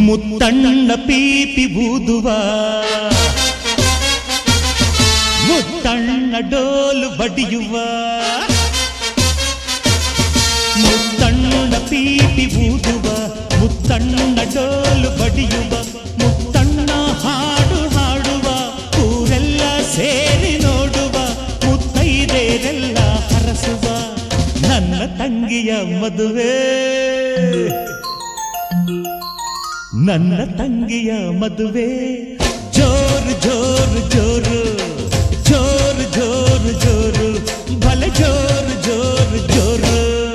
ಮುತ್ತಣ್ಣ ಪೀಪಿ ಬೂದುವ ಮುತ್ತಣ್ಣ ಡೋಲು ಬಡಿಯುವ ಮುತ್ತಣ್ಣ ಪೀಪಿ ಬೂದುವ ಮುತ್ತಣ್ಣ ಡೋಲು ಬಡಿಯುವ ಮುತ್ತಣ್ಣ ಹಾಡು ಹಾಡುವ ಊರೆಲ್ಲ ಸೇರಿ ನೋಡುವ ಮುತ್ತೈದೆರೆಲ್ಲ ಹರಸುವ ನನ್ನ ತಂಗಿಯ ಮದುವೆ ನನ್ನ ತಂಗಿಯ ಮದುವೆ ಜೋರು ಜೋರು ಜೋರು ಜೋರು ಜೋರು ಜೋರು ಭಲೆ ಜೋರು ಜೋರು ಜೋರು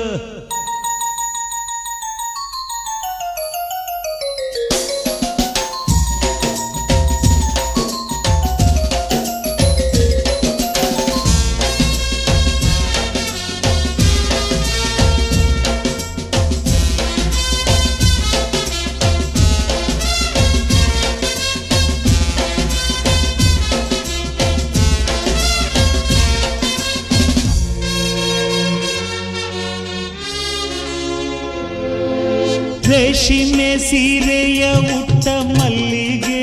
ರೇಷ್ಮೆ ಸೀರೆಯ ಉಟ್ಟ ಮಲ್ಲಿಗೆ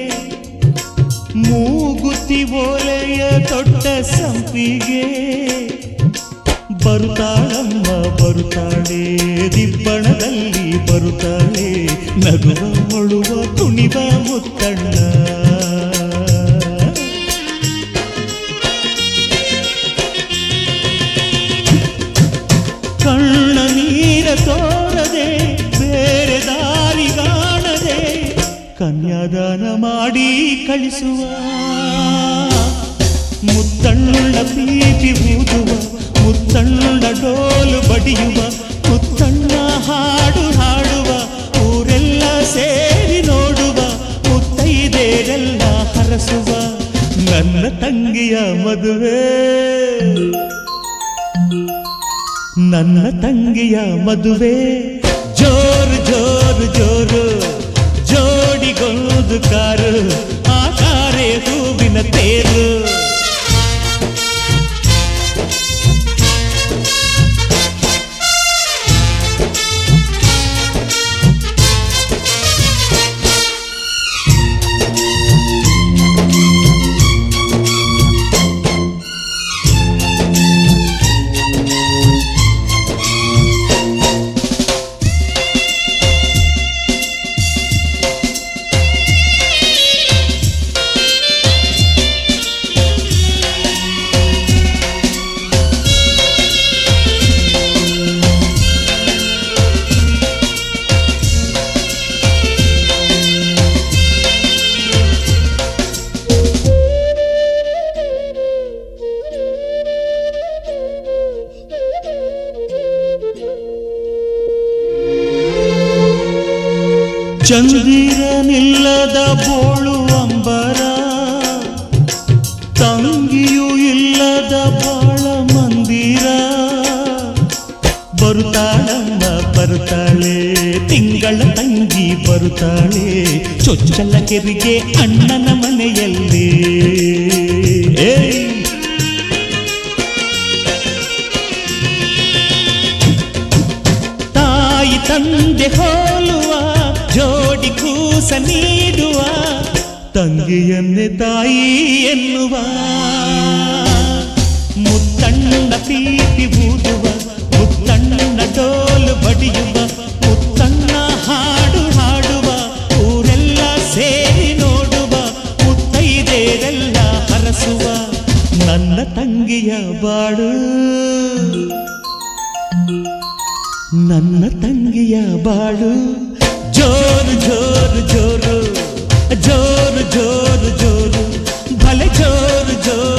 ಮೂಗುತಿ ಓಲೆಯ ತೊಟ್ಟ ಸಂಪಿಗೆ ಬರುತ್ತಾಳಮ್ಮ ಬರುತ್ತಾಳೆ ದಿಬ್ಬಣದಲ್ಲಿ ಬರುತ್ತಾಳೆ ನಗುವ ಮೊಳುವ ಕುಣಿವ ಮುತ್ತಣ್ಣ ಕಣ್ಣ ನೀರ ತೋರದೆ ಬೇರೆ ದಾರಿ ಕಾಣದೆ ಕನ್ಯಾದಾನ ಮಾಡಿ ಕಳಿಸುವ ಮುತ್ತಣ್ಣ ಪೀಪಿ ಊದುವ ಮುತ್ತಣ್ಣ ಡೋಲು ಬಡಿಯುವ ಮುತ್ತಣ್ಣ ಹಾಡು ಹಾಡುವ ಊರೆಲ್ಲ ಸೇರಿ ನೋಡುವ ಮುತ್ತೈದೆರೆಲ್ಲ ಹರಸುವ ನನ್ನ ತಂಗಿಯ ಮದುವೆ ನನ್ನ ತಂಗಿಯ ಮದುವೆ ಜೋರು ಜೋರು ಜೋರು ಜೋಡಿಗೊಂದು ಕಾರು ಆ ಕಾರೇ ಹೂವಿನ ತೇರು ಚಂದಿರನಿಲ್ಲದ ಬೋಳು ಅಂಬರ ತಂಗಿಯೂ ಇಲ್ಲದ ಬಾಳ ಮಂದಿರ ಬರುತ್ತಾಳಮ್ಮ ಬರುತ್ತಾಳೆ ತಿಂಗಳ ತಂಗಿ ಬರುತ್ತಾಳೆ ಚೊಚ್ಚಲ ಕೆರಿಗೆ ಅಣ್ಣನ ಮನೆಯಲ್ಲಿ ತಾಯಿ ತಂದೆ ಹೋಲುವ ಜೋಡಿ ಕೂಸ ನೀಡುವ ತಂಗಿಯನ್ನೇ ತಾಯಿ ಎನ್ನುವ ಮುತ್ತಣ್ಣ ಪೀಪಿ ಊದುವ ಮುತ್ತಣ್ಣ ಡೋಲು ಬಡಿಯುವ ಮುತ್ತಣ್ಣ ಹಾಡು ಹಾಡುವ ಊರೆಲ್ಲ ಸೇರಿ ನೋಡುವ ಮುತ್ತೈದೆರೆಲ್ಲ ಹರಸುವ ನನ್ನ ತಂಗಿಯ ಬಾಳು ನನ್ನ ತಂಗಿಯ ಬಾಳು ಜೋರು ಜೋರು ಜೋರು ಜೋರು ಜೋರು ಜೋರು ಭಲೆ ಜೋರು ಜೋರು